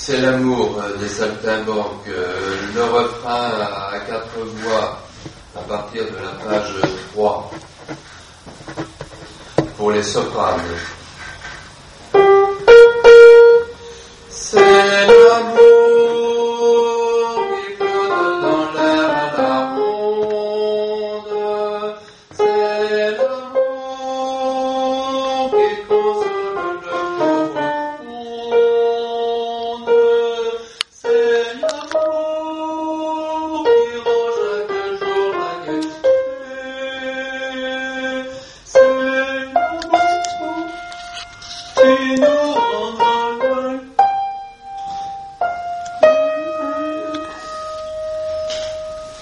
C'est l'amour des saltimbanques. Le refrain à 4 voix à partir de la page 3 pour les sopranes.